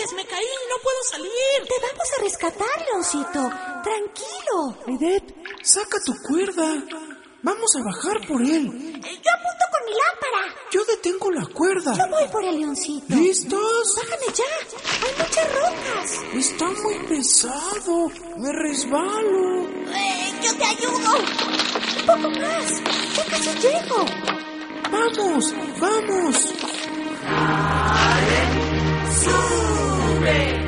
ayudes! ¡Me caí! ¡No puedo salir! Te vamos a rescatar, Leoncito. Tranquilo. Aidet, saca tu cuerda. Vamos a bajar por él. Yo apunto con mi lámpara. Yo detengo la cuerda. Yo voy por el Leoncito. ¿Listos? Bájame ya. Hay muchas rocas. Está muy pesado. Me resbalo. Yo te ayudo. Un poco más. Ya casi llego. ¡Vamos! ¡Vamos! ¡Sube!